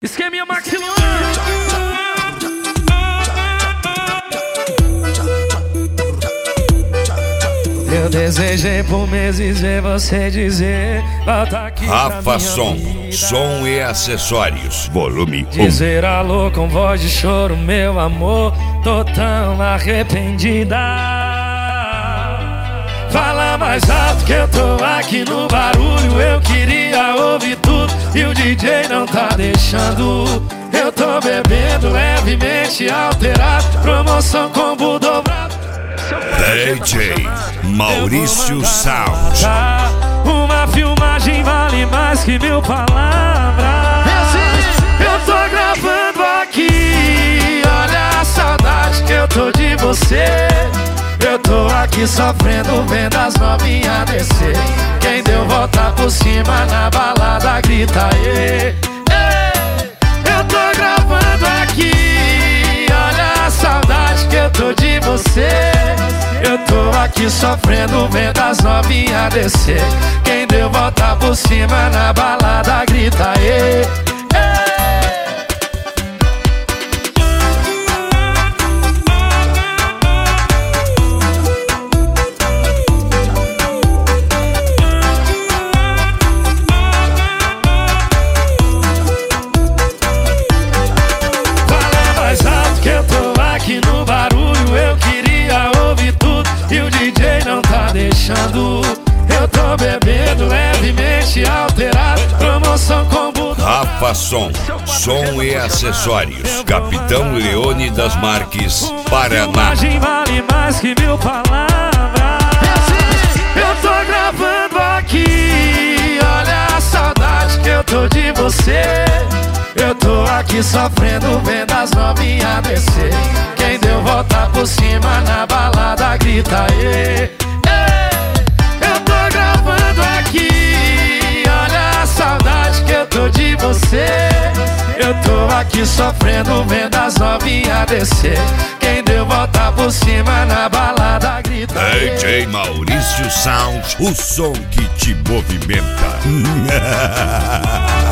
Esqueminha Maxilon. Eu desejei por meses ver você dizer volta aqui. Rafa Som e acessórios, volume 1. Dizer alô com voz de choro, meu amor, tô tão arrependida. Fala mais alto que eu tô aqui no barulho. Eu queria ouvir tudo e o DJ não tá deixando. Eu tô bebendo levemente alterado, promoção combo dobrado. DJ Maurício Sound. Uma filmagem vale mais que 1000 palavras. Eu tô gravando aqui, olha a saudade que eu tô de você. Eu tô aqui sofrendo vendo as novinhas descer. Quem deu volta por cima na balada grita aê. Eu tô gravando aqui, olha a saudade que eu tô de você. Eu tô aqui sofrendo vendo as novinhas descer. Quem deu volta por cima na balada grita aê. No barulho eu queria ouvir tudo e o DJ não tá deixando. Eu tô bebendo levemente alterado, promoção combo. Rafa Som e acessórios, Capitão Leônidas Marques, Paraná. Imagem vale mais que 1000 palavras. Eu tô gravando aqui, olha a saudade que eu tô de você. Eu tô aqui sofrendo vendo as novinhas descer. Quem deu volta por cima na balada grita aê. Eu tô gravando aqui, olha a saudade que eu tô de você. Eu tô aqui sofrendo vendo as novinhas descer. Quem deu volta por cima na balada grita aê. DJ Maurício Sound, o som que te movimenta.